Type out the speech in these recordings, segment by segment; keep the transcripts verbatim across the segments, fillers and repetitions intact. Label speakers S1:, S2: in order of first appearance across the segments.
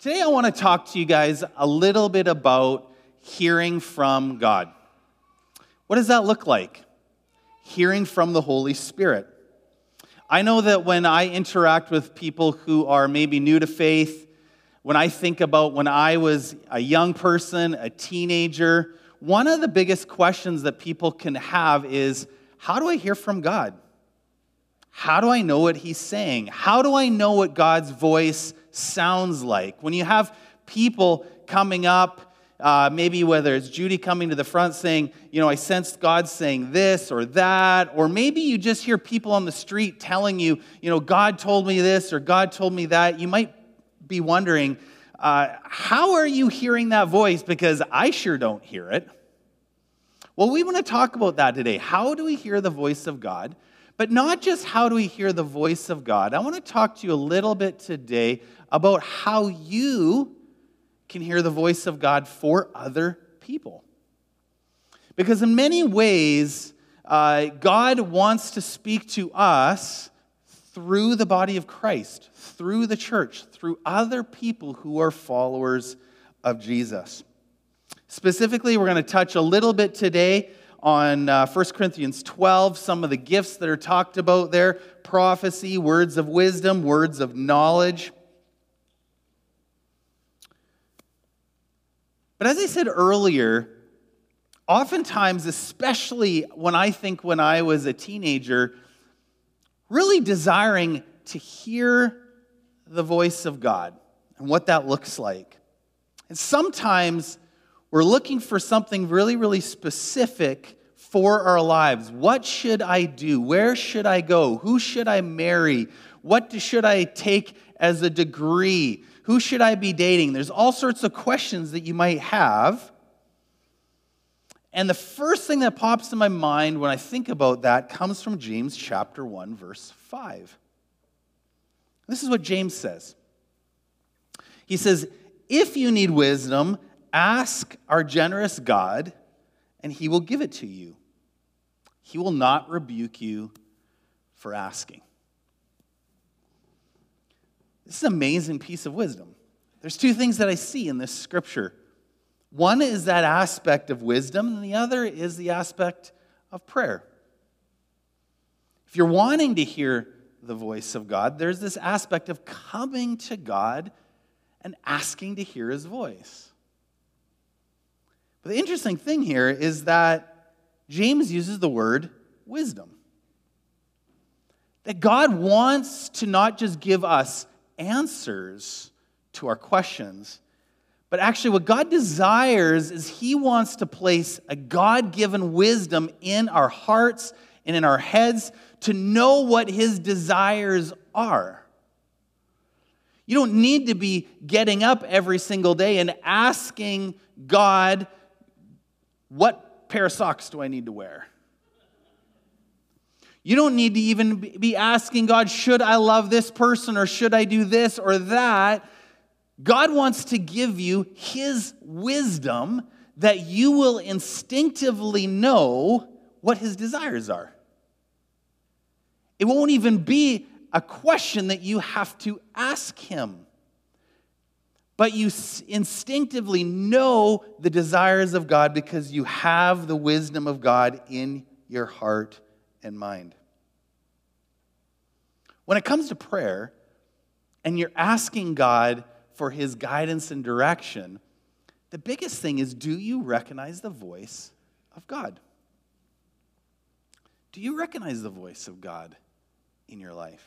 S1: Today I want to talk to you guys a little bit about hearing from God. What does that look like? Hearing from the Holy Spirit. I know that when I interact with people who are maybe new to faith, when I think about when I was a young person, a teenager, one of the biggest questions that people can have is, how do I hear from God? How do I know what He's saying? How do I know what God's voice sounds like? When you have people coming up, uh, maybe whether it's Judy coming to the front saying, you know, I sensed God saying this or that, or maybe you just hear people on the street telling you, you know, God told me this or God told me that, you might be wondering, uh, how are you hearing that voice? Because I sure don't hear it. Well, we want to talk about that today. How do we hear the voice of God? But not just how do we hear the voice of God. I want to talk to you a little bit today about how you can hear the voice of God for other people. Because in many ways, uh, God wants to speak to us through the body of Christ, through the church, through other people who are followers of Jesus. Specifically, we're going to touch a little bit today on uh, First Corinthians twelve, some of the gifts that are talked about there, prophecy, words of wisdom, words of knowledge. But as I said earlier, oftentimes, especially when I think when I was a teenager, really desiring to hear the voice of God and what that looks like. And sometimes we're looking for something really, really specific for our lives. What should I do? Where should I go? Who should I marry? What should I take as a degree? Who should I be dating? There's all sorts of questions that you might have. And the first thing that pops in my mind when I think about that comes from James chapter one, verse five. This is what James says. He says, if you need wisdom, ask our generous God, and He will give it to you. He will not rebuke you for asking. This is an amazing piece of wisdom. There's two things that I see in this scripture. One is that aspect of wisdom, and the other is the aspect of prayer. If you're wanting to hear the voice of God, there's this aspect of coming to God and asking to hear His voice. But the interesting thing here is that James uses the word wisdom. That God wants to not just give us answers to our questions, but actually what God desires is He wants to place a God-given wisdom in our hearts and in our heads to know what His desires are. You don't need to be getting up every single day and asking God, what pair of socks do I need to wear? You don't need to even be asking God, should I love this person or should I do this or that? God wants to give you His wisdom that you will instinctively know what His desires are. It won't even be a question that you have to ask Him. But you instinctively know the desires of God because you have the wisdom of God in your heart and mind. When it comes to prayer, and you're asking God for His guidance and direction, the biggest thing is, do you recognize the voice of God? Do you recognize the voice of God in your life?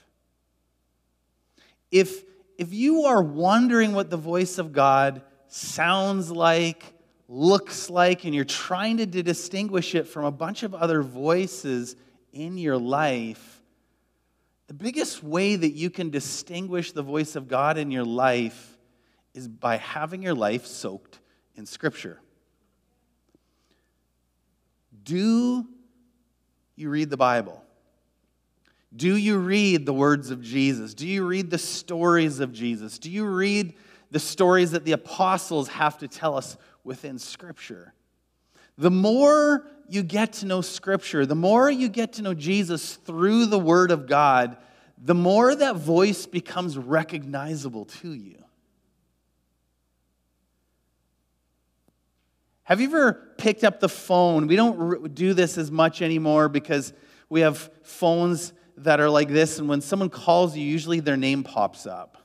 S1: If If you are wondering what the voice of God sounds like, looks like, and you're trying to distinguish it from a bunch of other voices in your life, the biggest way that you can distinguish the voice of God in your life is by having your life soaked in Scripture. Do you read the Bible? Do you read the words of Jesus? Do you read the stories of Jesus? Do you read the stories that the apostles have to tell us within Scripture? The more you get to know Scripture, the more you get to know Jesus through the Word of God, the more that voice becomes recognizable to you. Have you ever picked up the phone? We don't do this as much anymore because we have phones that are like this, and when someone calls you, usually their name pops up.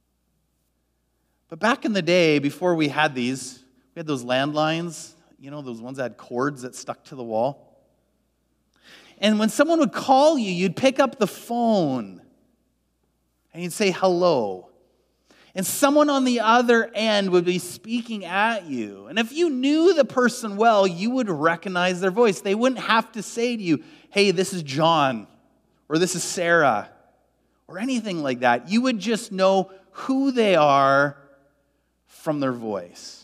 S1: But back in the day, before we had these, we had those landlines, you know, those ones that had cords that stuck to the wall. And when someone would call you, you'd pick up the phone, and you'd say hello. And someone on the other end would be speaking at you. And if you knew the person well, you would recognize their voice. They wouldn't have to say to you, hey, this is John, or this is Sarah, or anything like that. You would just know who they are from their voice.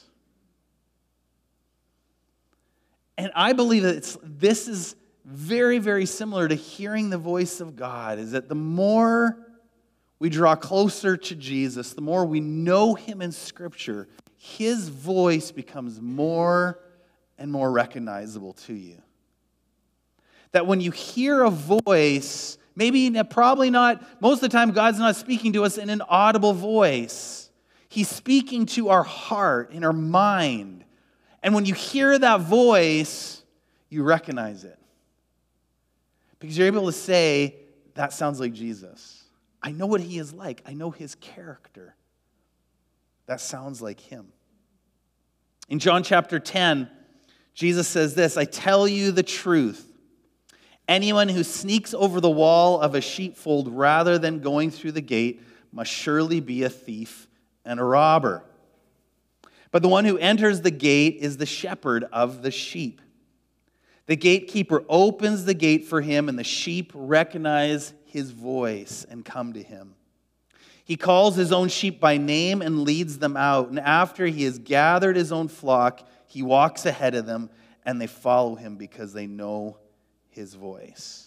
S1: And I believe that it's, this is very, very similar to hearing the voice of God, is that the more we draw closer to Jesus, the more we know him in Scripture, his voice becomes more and more recognizable to you. That when you hear a voice, maybe probably not, most of the time God's not speaking to us in an audible voice. He's speaking to our heart, in our mind. And when you hear that voice, you recognize it. Because you're able to say, that sounds like Jesus. I know what he is like. I know his character. That sounds like him. In John chapter ten, Jesus says this, I tell you the truth. Anyone who sneaks over the wall of a sheepfold rather than going through the gate must surely be a thief and a robber. But the one who enters the gate is the shepherd of the sheep. The gatekeeper opens the gate for him, and the sheep recognize his voice and come to him. He calls his own sheep by name and leads them out. And after he has gathered his own flock, he walks ahead of them, and they follow him because they know his voice.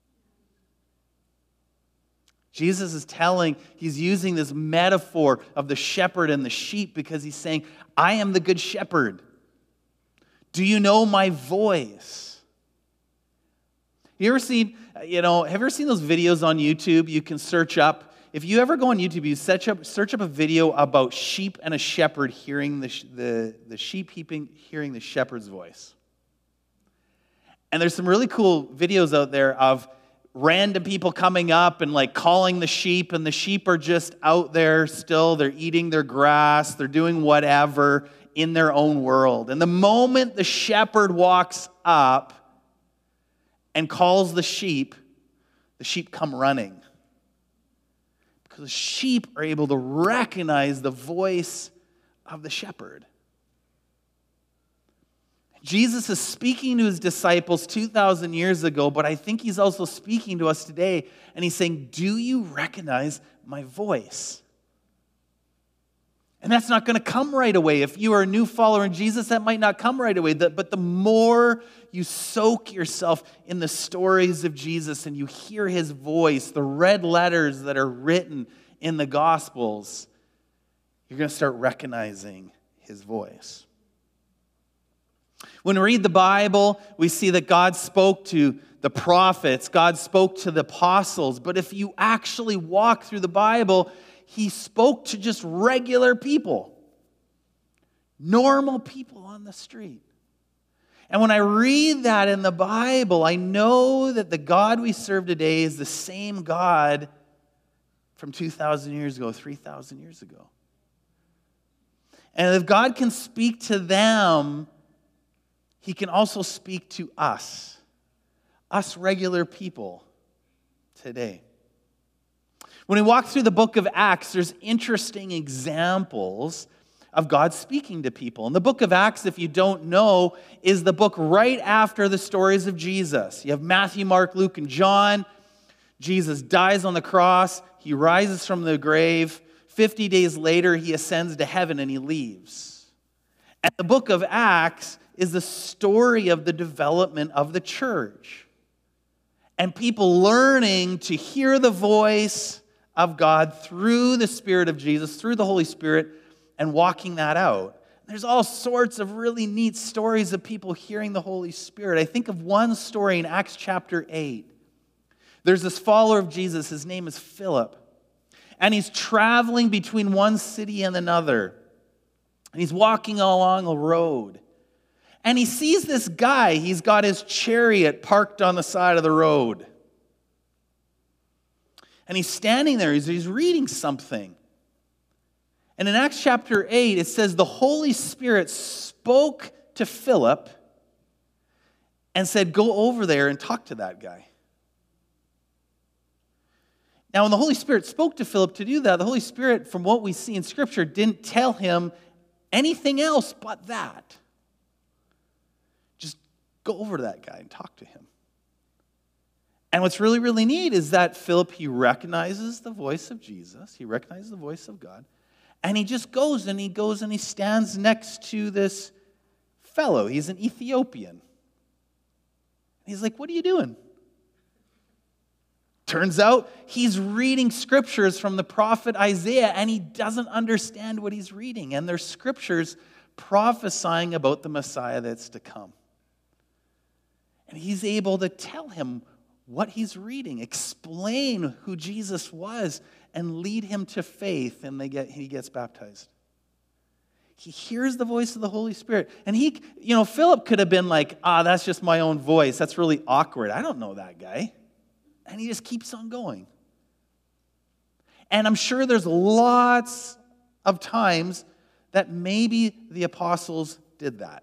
S1: Jesus is telling, he's using this metaphor of the shepherd and the sheep because he's saying, I am the good shepherd. Do you know my voice? You ever seen, you know, have you ever seen those videos on YouTube you can search up? If you ever go on YouTube, you search up, search up a video about sheep and a shepherd hearing the, the, the sheep heaping, hearing the shepherd's voice. And there's some really cool videos out there of random people coming up and like calling the sheep, and the sheep are just out there still. They're eating their grass. They're doing whatever in their own world. And the moment the shepherd walks up and calls the sheep, the sheep come running. Because the sheep are able to recognize the voice of the shepherd. Jesus is speaking to his disciples two thousand years ago, but I think he's also speaking to us today, and he's saying, do you recognize my voice? And that's not going to come right away. If you are a new follower in Jesus, that might not come right away. But the more you soak yourself in the stories of Jesus and you hear his voice, the red letters that are written in the Gospels, you're going to start recognizing his voice. When we read the Bible, we see that God spoke to the prophets, God spoke to the apostles. But if you actually walk through the Bible, he spoke to just regular people, normal people on the street. And when I read that in the Bible, I know that the God we serve today is the same God from two thousand years ago, three thousand years ago. And if God can speak to them, he can also speak to us, us regular people today. When we walk through the book of Acts, there's interesting examples of God speaking to people. And the book of Acts, if you don't know, is the book right after the stories of Jesus. You have Matthew, Mark, Luke, and John. Jesus dies on the cross. He rises from the grave. Fifty days later, he ascends to heaven and he leaves. And the book of Acts is the story of the development of the church. And people learning to hear the voice of God through the Spirit of Jesus, through the Holy Spirit, and walking that out. There's all sorts of really neat stories of people hearing the Holy Spirit. I think of one story in Acts chapter eight. There's this follower of Jesus. His name is Philip. And he's traveling between one city and another. And he's walking along a road. And he sees this guy. He's got his chariot parked on the side of the road. And he's standing there. He's, he's reading something. And in Acts chapter eight, it says the Holy Spirit spoke to Philip and said, go over there and talk to that guy. Now, when the Holy Spirit spoke to Philip to do that, the Holy Spirit, from what we see in Scripture, didn't tell him anything else but that. Just go over to that guy and talk to him. And what's really, really neat is that Philip, he recognizes the voice of Jesus. He recognizes the voice of God. And he just goes and he goes and he stands next to this fellow. He's an Ethiopian. He's like, what are you doing? Turns out he's reading scriptures from the prophet Isaiah, and he doesn't understand what he's reading. And they're scriptures prophesying about the Messiah that's to come. And he's able to tell him what he's reading, explain who Jesus was, and lead him to faith, and they get, he gets baptized. He hears the voice of the Holy Spirit. And he, you know, Philip could have been like, ah, that's just my own voice. That's really awkward. I don't know that guy. And he just keeps on going. And I'm sure there's lots of times that maybe the apostles did that.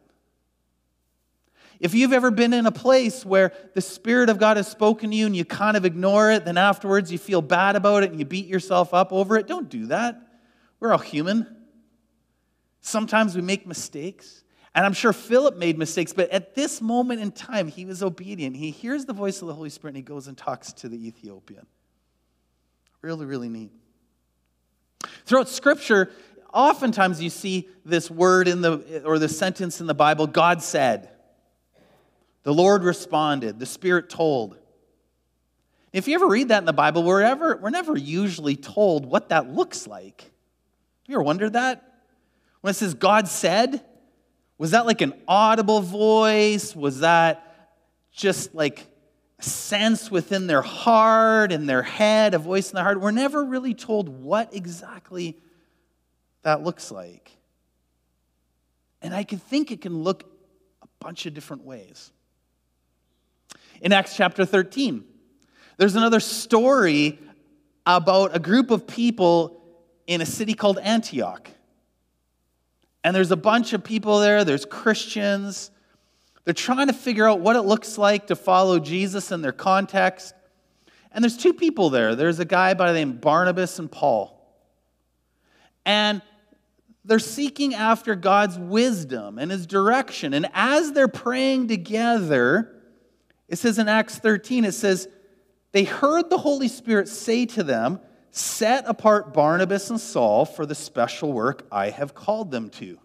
S1: If you've ever been in a place where the Spirit of God has spoken to you and you kind of ignore it, then afterwards you feel bad about it and you beat yourself up over it, don't do that. We're all human. Sometimes we make mistakes. And I'm sure Philip made mistakes, but at this moment in time, he was obedient. He hears the voice of the Holy Spirit and he goes and talks to the Ethiopian. Really, really neat. Throughout Scripture, oftentimes you see this word in the, or the sentence in the Bible, God said. The Lord responded. The Spirit told. If you ever read that in the Bible, we're, ever, we're never usually told what that looks like. Have you ever wondered that? When it says God said, was that like an audible voice? Was that just like a sense within their heart and their head, a voice in their heart? We're never really told what exactly that looks like. And I can think it can look a bunch of different ways. In Acts chapter thirteen, there's another story about a group of people in a city called Antioch. And there's a bunch of people there. There's Christians. They're trying to figure out what it looks like to follow Jesus in their context. And there's two people there. There's a guy by the name of Barnabas and Paul. And they're seeking after God's wisdom and His direction. And as they're praying together, it says in Acts thirteen, it says, they heard the Holy Spirit say to them, set apart Barnabas and Saul for the special work I have called them to.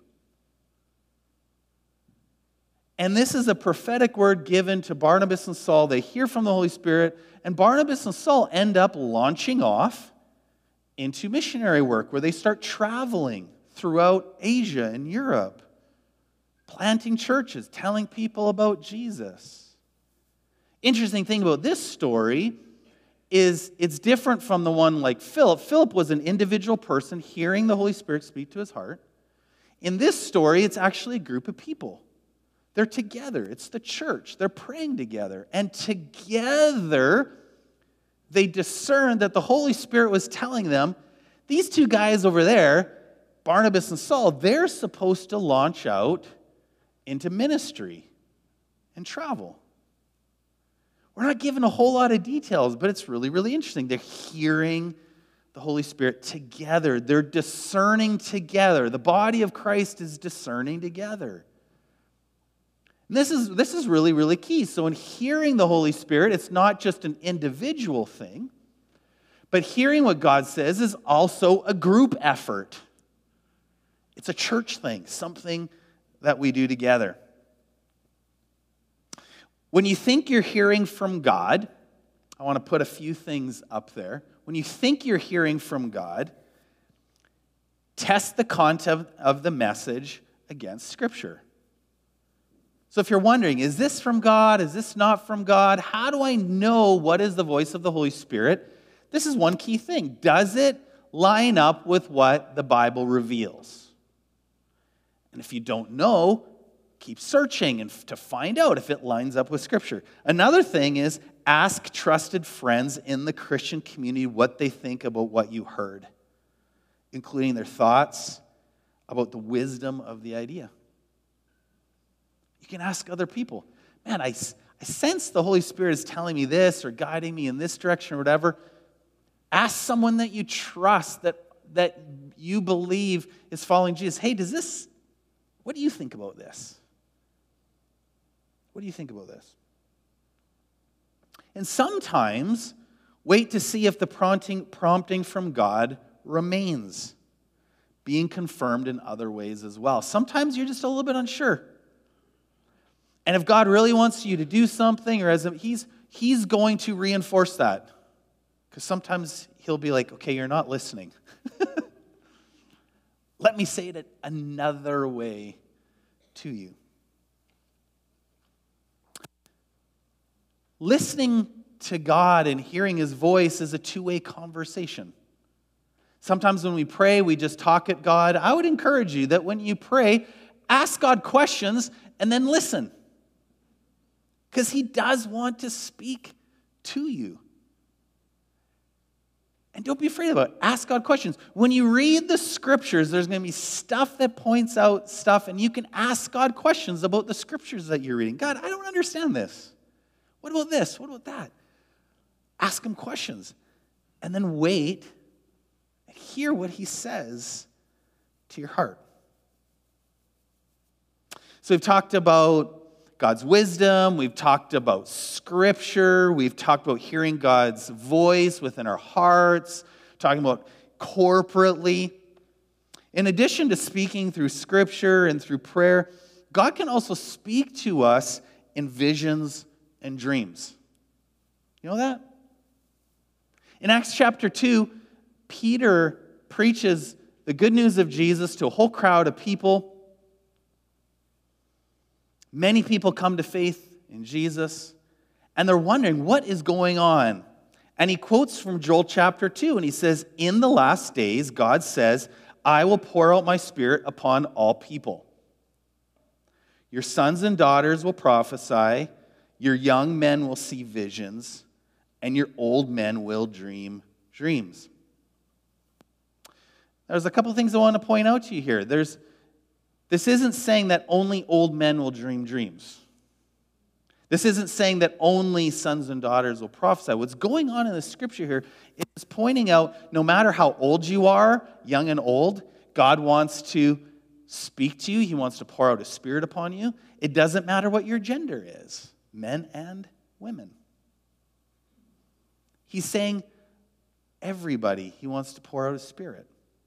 S1: And this is a prophetic word given to Barnabas and Saul. They hear from the Holy Spirit, and Barnabas and Saul end up launching off into missionary work where they start traveling throughout Asia and Europe, planting churches, telling people about Jesus. Interesting thing about this story is it's different from the one like Philip. Philip was an individual person hearing the Holy Spirit speak to his heart. In this story, it's actually a group of people. They're together. It's the church. They're praying together. And together, they discerned that the Holy Spirit was telling them, these two guys over there, Barnabas and Saul, they're supposed to launch out into ministry and travel. We're not given a whole lot of details, but it's really, really interesting. They're hearing the Holy Spirit together. They're discerning together. The body of Christ is discerning together. And this is, this is really, really key. So in hearing the Holy Spirit, it's not just an individual thing, but hearing what God says is also a group effort. It's a church thing, something that we do together. When you think you're hearing from God, I want to put a few things up there. When you think you're hearing from God, test the content of the message against Scripture. So if you're wondering, is this from God? Is this not from God? How do I know what is the voice of the Holy Spirit? This is one key thing. Does it line up with what the Bible reveals? And if you don't know, keep searching and f- to find out if it lines up with Scripture. Another thing is ask trusted friends in the Christian community what they think about what you heard, including their thoughts about the wisdom of the idea. You can ask other people, man, I, I sense the Holy Spirit is telling me this or guiding me in this direction or whatever. Ask someone that you trust, that, that you believe is following Jesus. Hey, does this, what do you think about this? What do you think about this? And sometimes, wait to see if the prompting, prompting from God remains, being confirmed in other ways as well. Sometimes you're just a little bit unsure. And if God really wants you to do something, or as a, he's, he's going to reinforce that. Because sometimes he'll be like, okay, you're not listening. Let me say it another way to you. Listening to God and hearing his voice is a two-way conversation. Sometimes when we pray, we just talk at God. I would encourage you that when you pray, ask God questions and then listen. Because he does want to speak to you. And don't be afraid about it. Ask God questions. When you read the Scriptures, there's going to be stuff that points out stuff, and you can ask God questions about the Scriptures that you're reading. God, I don't understand this. What about this? What about that? Ask him questions. And then wait and hear what he says to your heart. So we've talked about God's wisdom, we've talked about Scripture, we've talked about hearing God's voice within our hearts, talking about corporately. In addition to speaking through Scripture and through prayer, God can also speak to us in visions and dreams. You know that? In Acts chapter two, Peter preaches the good news of Jesus to a whole crowd of people. Many people come to faith in Jesus, and they're wondering what is going on. And he quotes from Joel chapter two, and he says, in the last days, God says, I will pour out my Spirit upon all people. Your sons and daughters will prophesy, your young men will see visions, and your old men will dream dreams. There's a couple things I want to point out to you here. There's This isn't saying that only old men will dream dreams. This isn't saying that only sons and daughters will prophesy. What's going on in the Scripture here is pointing out no matter how old you are, young and old, God wants to speak to you. He wants to pour out His Spirit upon you. It doesn't matter what your gender is, men and women. He's saying everybody, He wants to pour out His Spirit.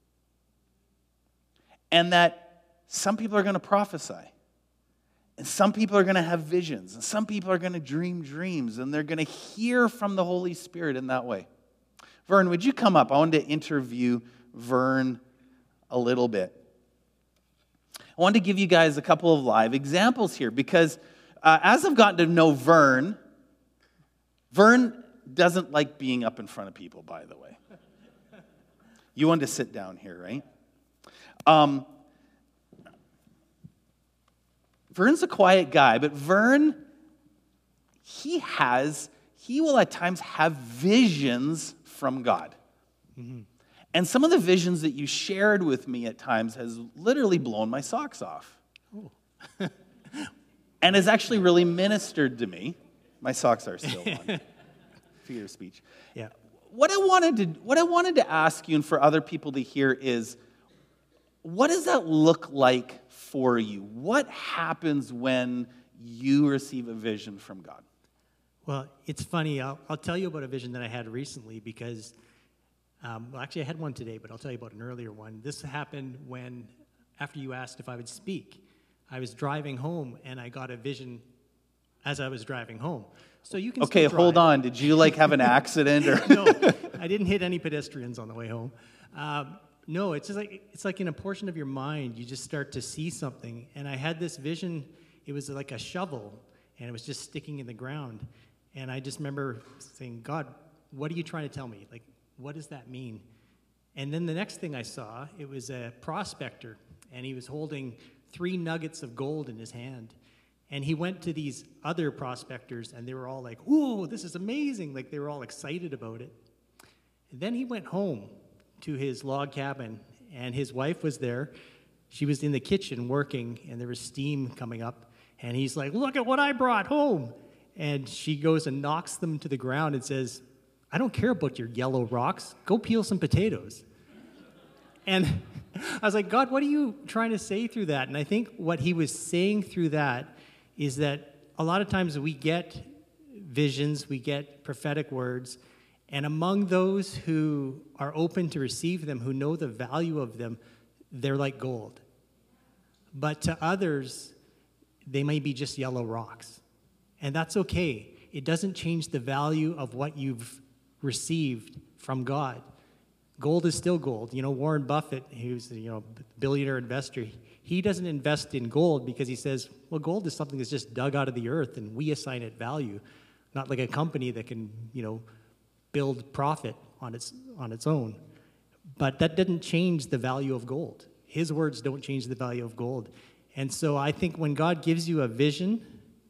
S1: And that some people are going to prophesy. And some people are going to have visions. And some people are going to dream dreams. And they're going to hear from the Holy Spirit in that way. Vern, would you come up? I wanted to interview Vern a little bit. I wanted to give you guys a couple of live examples here. Because uh, as I've gotten to know Vern, Vern doesn't like being up in front of people, by the way. You wanted to sit down here, right? Um... Vern's a quiet guy, but Vern, he has, he will at times have visions from God. Mm-hmm. And some of the visions that you shared with me at times has literally blown my socks off. Oh. And has actually really ministered to me. My socks are still on. Figure of speech.
S2: Yeah.
S1: What I wanted to, what I wanted to ask you and for other people to hear is, what does that look like for you? What happens when you receive a vision from God?
S2: Well, it's funny. I'll, I'll tell you about a vision that I had recently because, um, well, actually I had one today, but I'll tell you about an earlier one. This happened when, after you asked if I would speak, I was driving home and I got a vision as I was driving home. So you can
S1: Okay, hold on. Did you like have an accident? Or
S2: No, I didn't hit any pedestrians on the way home. Um, No, it's just like it's like in a portion of your mind, you just start to see something. And I had this vision, it was like a shovel, and it was just sticking in the ground. And I just remember saying, God, what are you trying to tell me? Like, what does that mean? And then the next thing I saw, it was a prospector, and he was holding three nuggets of gold in his hand. And he went to these other prospectors, and they were all like, whoa, this is amazing. Like, they were all excited about it. And then he went home to his log cabin, and his wife was there. She was in the kitchen working, and there was steam coming up. And he's like, look at what I brought home. And she goes and knocks them to the ground and says, I don't care about your yellow rocks. Go peel some potatoes. And I was like, God, what are you trying to say through that? And I think what he was saying through that is that a lot of times we get visions, we get prophetic words, and among those who are open to receive them, who know the value of them, they're like gold. But to others, they may be just yellow rocks. And that's okay. It doesn't change the value of what you've received from God. Gold is still gold. You know, Warren Buffett, who's you know billionaire investor, he doesn't invest in gold because he says, well, gold is something that's just dug out of the earth and we assign it value, not like a company that can, you know, build profit on its on its own. But that didn't change the value of gold. His words don't change the value of gold. And so I think when God gives you a vision,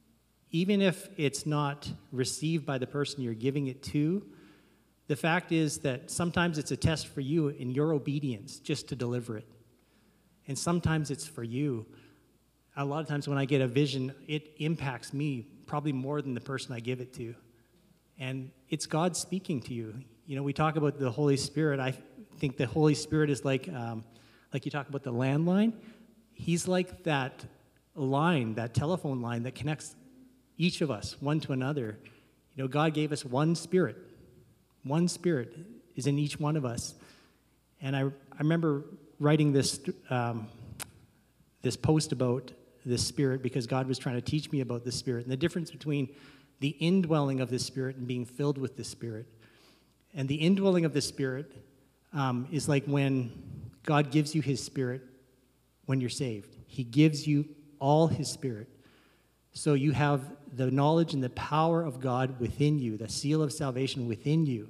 S2: even if it's not received by the person you're giving it to, the fact is that sometimes it's a test for you in your obedience just to deliver it. And sometimes it's for you. A lot of times when I get a vision, it impacts me probably more than the person I give it to. And it's God speaking to you. You know, we talk about the Holy Spirit. I think the Holy Spirit is like, um, like you talk about the landline. He's like that line, that telephone line that connects each of us one to another. You know, God gave us one spirit. One spirit is in each one of us. And I, I remember writing this um, this post about this spirit because God was trying to teach me about the spirit and the difference between the indwelling of the spirit and being filled with the spirit. And the indwelling of the spirit um, is like when God gives you his spirit when you're saved. He gives you all his spirit. So you have the knowledge and the power of God within you, the seal of salvation within you.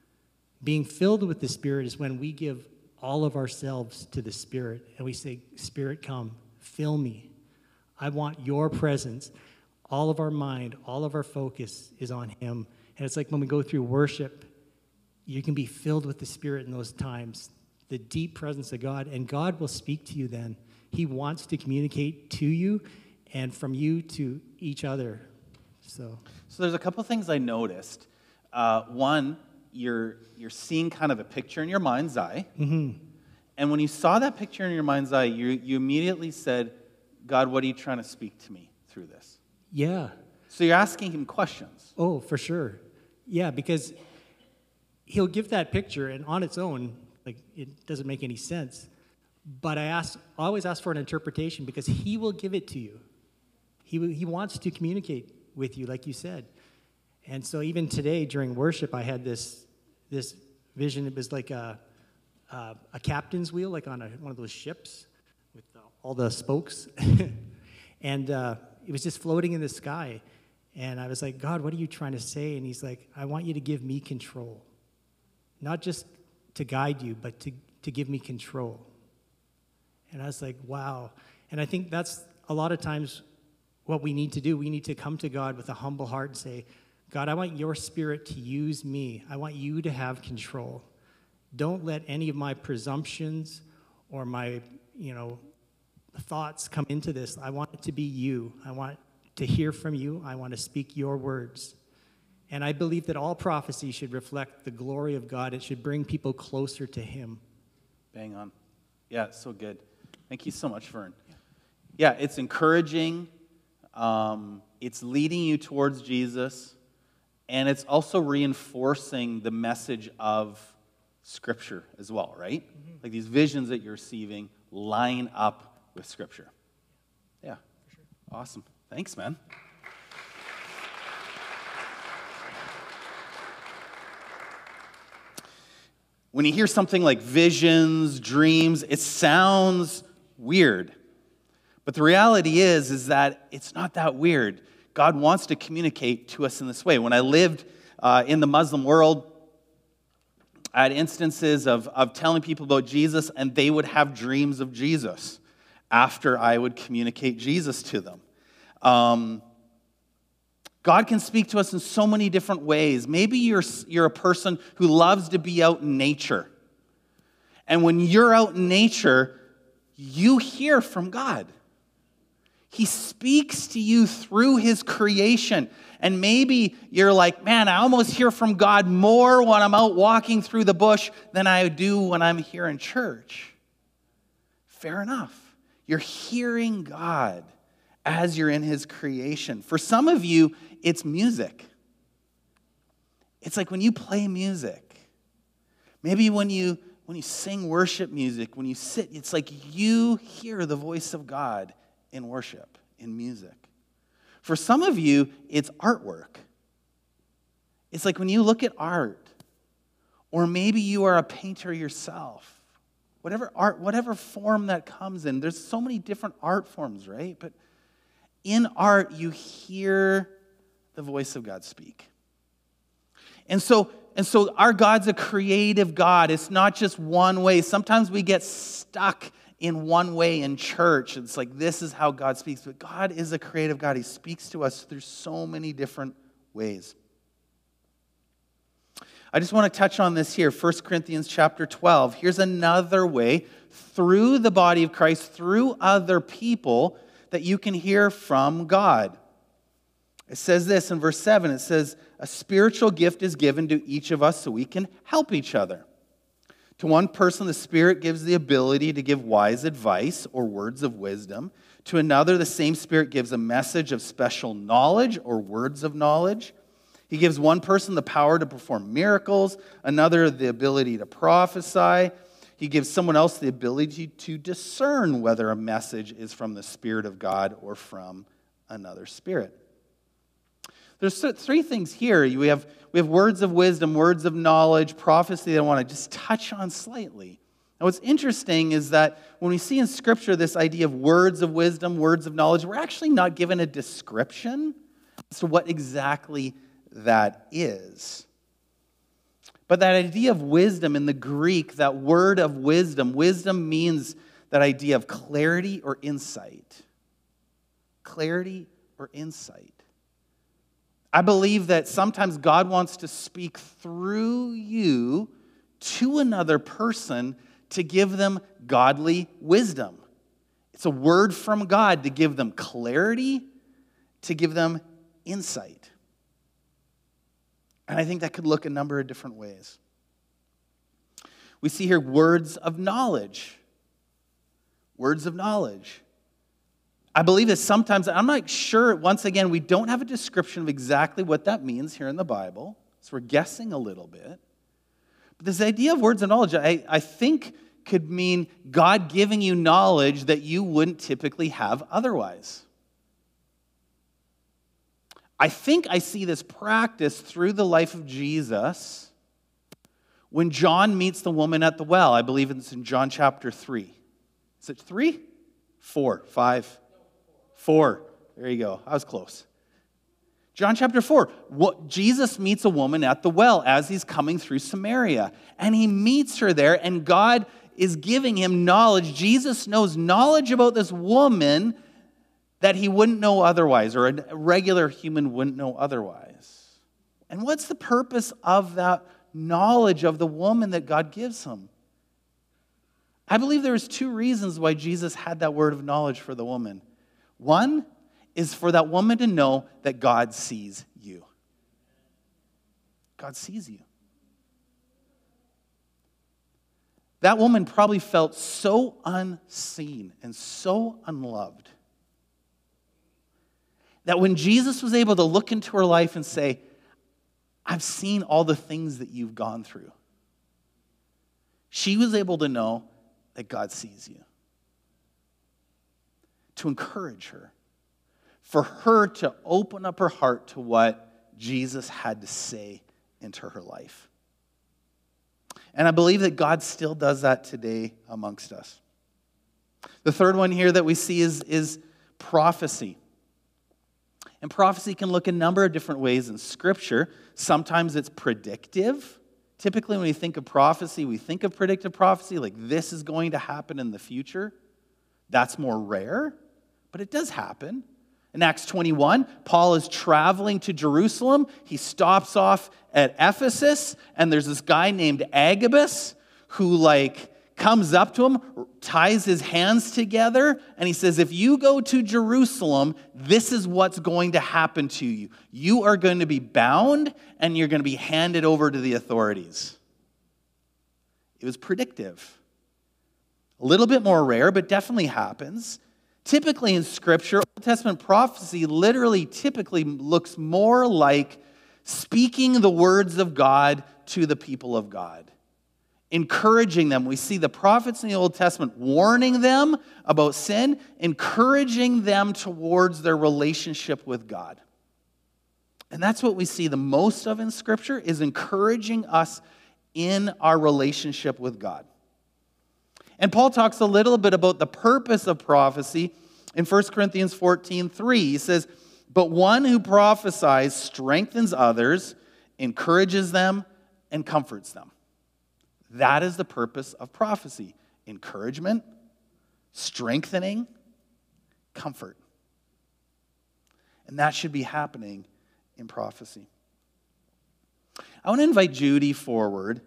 S2: Being filled with the Spirit is when we give all of ourselves to the Spirit and we say, Spirit, come, fill me. I want your presence. All of our mind, all of our focus is on him. And it's like when we go through worship, you can be filled with the Spirit in those times, the deep presence of God, and God will speak to you then. He wants to communicate to you and from you to each other. So,
S1: so there's a couple things I noticed. Uh, one, you're you're seeing kind of a picture in your mind's eye.
S2: Mm-hmm.
S1: And when you saw that picture in your mind's eye, you you immediately said, God, what are you trying to speak to me through this?
S2: Yeah.
S1: So you're asking him questions.
S2: Oh, for sure. Yeah, because he'll give that picture, and on its own, like, it doesn't make any sense. But I ask, I always ask for an interpretation because he will give it to you. He he wants to communicate with you, like you said. And so even today during worship, I had this this vision. It was like a a, a captain's wheel, like on a, one of those ships with uh, all the spokes, and uh, it was just floating in the sky. And I was like, God, what are you trying to say? And he's like, I want you to give me control, not just to guide you, but to to give me control. And I was like, wow. And I think that's a lot of times what we need to do. We need to come to God with a humble heart and say, God, I want your Spirit to use me. I want you to have control. Don't let any of my presumptions or my, you know, thoughts come into this. I want it to be you. I want to hear from you. I want to speak your words. And I believe that all prophecy should reflect the glory of God. It should bring people closer to him.
S1: Bang on. Yeah, so good. Thank you so much, Vern. Yeah, it's encouraging. Um, it's leading you towards Jesus. And it's also reinforcing the message of Scripture as well, right? Mm-hmm. Like these visions that you're receiving line up with Scripture. Yeah, for sure. Awesome. Thanks, man. When you hear something like visions, dreams, it sounds weird. But the reality is, is that it's not that weird. God wants to communicate to us in this way. When I lived uh, in the Muslim world, I had instances of, of telling people about Jesus, and they would have dreams of Jesus. after I would communicate Jesus to them. Um, God can speak to us in so many different ways. Maybe you're, you're a person who loves to be out in nature. And when you're out in nature, you hear from God. He speaks to you through his creation. And maybe you're like, man, I almost hear from God more when I'm out walking through the bush than I do when I'm here in church. Fair enough. You're hearing God as you're in his creation. For some of you, it's music. It's like when you play music. Maybe when you when you sing worship music, when you sit, it's like you hear the voice of God in worship, in music. For some of you, it's artwork. It's like when you look at art, or maybe you are a painter yourself. Whatever art, whatever form that comes in, there's so many different art forms, right? But in art, you hear the voice of God speak. And so, and so our God's a creative God. It's not just one way. Sometimes we get stuck in one way in church. It's like, this is how God speaks. But God is a creative God. He speaks to us through so many different ways. I just want to touch on this here, First Corinthians chapter twelve. Here's another way through the body of Christ, through other people, that you can hear from God. It says this in verse seven. It says, a spiritual gift is given to each of us so we can help each other. To one person, the Spirit gives the ability to give wise advice or words of wisdom. To another, the same Spirit gives a message of special knowledge or words of knowledge. He gives one person the power to perform miracles, another the ability to prophesy. He gives someone else the ability to discern whether a message is from the Spirit of God or from another spirit. There's three things here. We have, we have words of wisdom, words of knowledge, prophecy that I want to just touch on slightly. Now, what's interesting is that when we see in Scripture this idea of words of wisdom, words of knowledge, we're actually not given a description as to what exactly that is. But that idea of wisdom in the Greek, that word of wisdom, wisdom means that idea of clarity or insight. Clarity or insight. I believe that sometimes God wants to speak through you to another person to give them godly wisdom. It's a word from God to give them clarity, to give them insight. And I think that could look a number of different ways. We see here words of knowledge. Words of knowledge. I believe that sometimes, I'm not sure, once again, we don't have a description of exactly what that means here in the Bible, so we're guessing a little bit. But this idea of words of knowledge, I, I think could mean God giving you knowledge that you wouldn't typically have otherwise. I think I see this practice through the life of Jesus when John meets the woman at the well. I believe it's in John chapter three. Is it three? Four, five, four. There you go. I was close. John chapter four. What, Jesus meets a woman at the well as he's coming through Samaria. And he meets her there, and God is giving him knowledge. Jesus knows knowledge about this woman that he wouldn't know otherwise, or a regular human wouldn't know otherwise. And what's the purpose of that knowledge of the woman that God gives him? I believe there's two reasons why Jesus had that word of knowledge for the woman. One is for that woman to know that God sees you. God sees you. That woman probably felt so unseen and so unloved that when Jesus was able to look into her life and say, I've seen all the things that you've gone through, she was able to know that God sees you. To encourage her. For her to open up her heart to what Jesus had to say into her life. And I believe that God still does that today amongst us. The third one here that we see is, is prophecy. And prophecy can look a number of different ways in Scripture. Sometimes it's predictive. Typically, when we think of prophecy, we think of predictive prophecy, like this is going to happen in the future. That's more rare, but it does happen. In Acts twenty-one, Paul is traveling to Jerusalem. He stops off at Ephesus, and there's this guy named Agabus who, like, comes up to him, ties his hands together, and he says, if you go to Jerusalem, this is what's going to happen to you. You are going to be bound, and you're going to be handed over to the authorities. It was predictive. A little bit more rare, but definitely happens. Typically in Scripture, Old Testament prophecy literally typically looks more like speaking the words of God to the people of God, encouraging them. We see the prophets in the Old Testament warning them about sin, encouraging them towards their relationship with God. And that's what we see the most of in Scripture, is encouraging us in our relationship with God. And Paul talks a little bit about the purpose of prophecy in First Corinthians fourteen three. He says, but one who prophesies strengthens others, encourages them, and comforts them. That is the purpose of prophecy. Encouragement, strengthening, comfort. And that should be happening in prophecy. I want to invite Judy forward.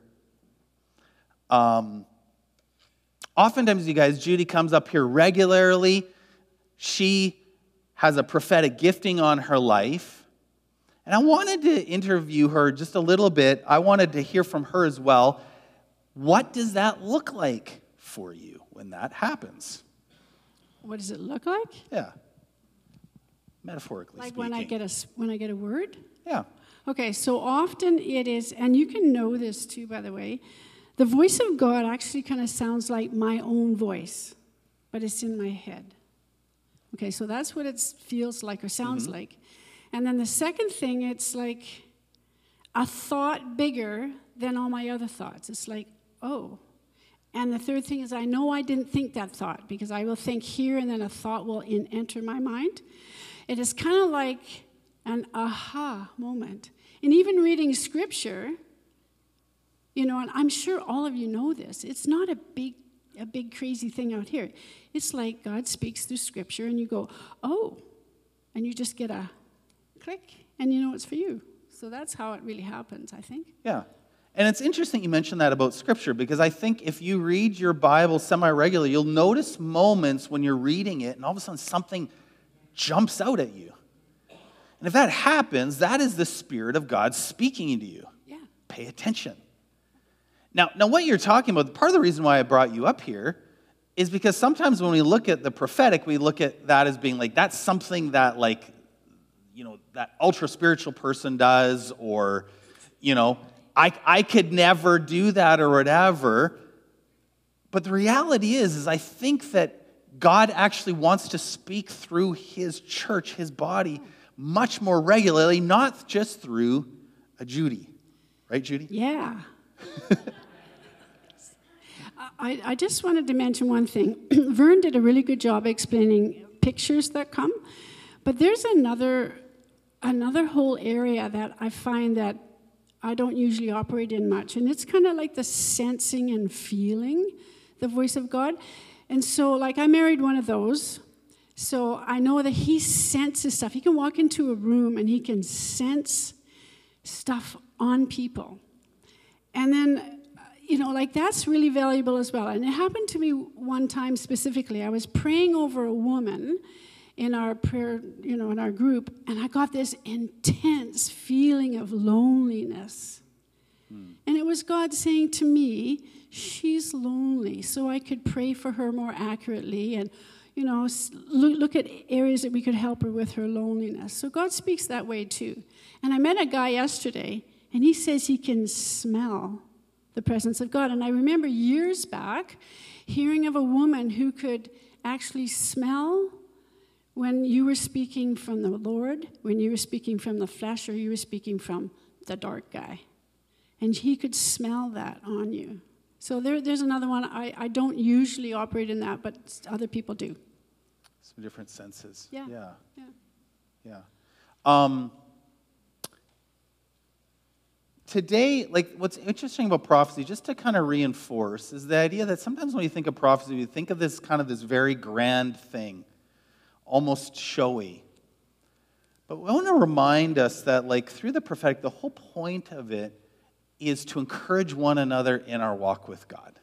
S1: Um, oftentimes, you guys, Judy comes up here regularly. She has a prophetic gifting on her life. And I wanted to interview her just a little bit. I wanted to hear from her as well. What does that look like for you when that happens?
S3: What does it look like?
S1: Yeah. Metaphorically
S3: like
S1: speaking.
S3: when I get a when I get a word?
S1: Yeah.
S3: Okay, so often it is, and you can know this too, by the way, the voice of God actually kind of sounds like my own voice, but it's in my head. Okay, so that's what it feels like or sounds mm-hmm. like. And then the second thing, it's like a thought bigger than all my other thoughts. It's like, oh. And the third thing is I know I didn't think that thought, because I will think here and then a thought will in, enter my mind. It is kind of like an aha moment. And even reading Scripture, you know, and I'm sure all of you know this, it's not a big, a big crazy thing out here. It's like God speaks through Scripture and you go, oh, and you just get a click and you know it's for you. So that's how it really happens, I think.
S1: Yeah. And it's interesting you mentioned that about Scripture, because I think if you read your Bible semi-regularly, you'll notice moments when you're reading it and all of a sudden something jumps out at you. And if that happens, that is the Spirit of God speaking into you.
S3: Yeah.
S1: Pay attention. Now, now, what you're talking about, part of the reason why I brought you up here is because sometimes when we look at the prophetic, we look at that as being like, that's something that, like, you know, that ultra-spiritual person does, or, you know, I, I could never do that or whatever. But the reality is, is I think that God actually wants to speak through His church, His body, much more regularly, not just through a Judy. Right, Judy?
S3: Yeah. I, I just wanted to mention one thing. Vern did a really good job explaining pictures that come, but there's another another whole area that I find that I don't usually operate in much, and it's kind of like the sensing and feeling the voice of God. And so, like, I married one of those, so I know that he senses stuff. He can walk into a room and he can sense stuff on people. And then, you know, like, that's really valuable as well. And it happened to me one time specifically. I was praying over a woman in our prayer, you know, in our group, and I got this intense feeling of loneliness. Hmm. And it was God saying to me, she's lonely, so I could pray for her more accurately and, you know, look, look at areas that we could help her with her loneliness. So God speaks that way too. And I met a guy yesterday, and he says he can smell the presence of God. And I remember years back hearing of a woman who could actually smell when you were speaking from the Lord, when you were speaking from the flesh, or you were speaking from the dark guy. And he could smell that on you. So there, there's another one. I, I don't usually operate in that, but other people do.
S1: Some different senses.
S3: Yeah.
S1: Yeah.
S3: Yeah.
S1: Yeah. Um, today, like what's interesting about prophecy, just to kind of reinforce, is the idea that sometimes when you think of prophecy, you think of this kind of this very grand thing, almost showy. But I want to remind us that like through the prophetic, the whole point of it is to encourage one another in our walk with God.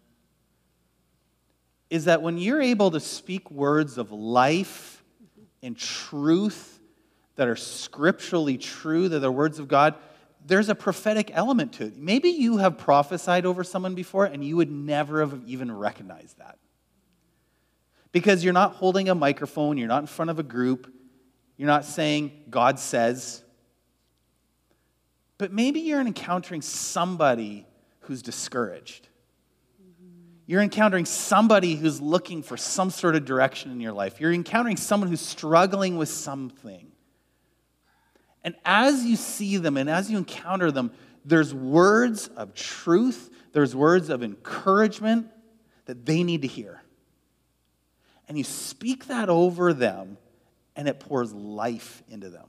S1: Is that when you're able to speak words of life and truth that are scripturally true, that are words of God, there's a prophetic element to it. Maybe you have prophesied over someone before and you would never have even recognized that. Because you're not holding a microphone, you're not in front of a group, you're not saying, God says. But maybe you're encountering somebody who's discouraged. You're encountering somebody who's looking for some sort of direction in your life. You're encountering someone who's struggling with something. And as you see them and as you encounter them, there's words of truth, there's words of encouragement that they need to hear. And you speak that over them, and it pours life into them.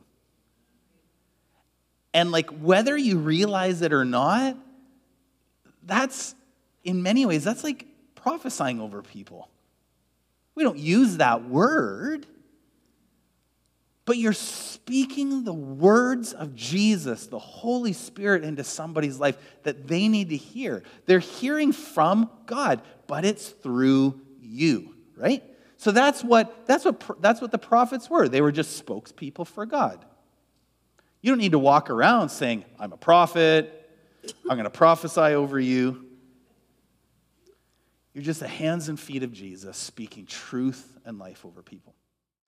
S1: And like whether you realize it or not, that's, in many ways, that's like prophesying over people. We don't use that word, but you're speaking the words of Jesus, the Holy Spirit, into somebody's life that they need to hear. They're hearing from God, but it's through you, right? So that's what that's what that's what the prophets were. They were just spokespeople for God. You don't need to walk around saying, "I'm a prophet. I'm going to prophesy over you." You're just the hands and feet of Jesus speaking truth and life over people.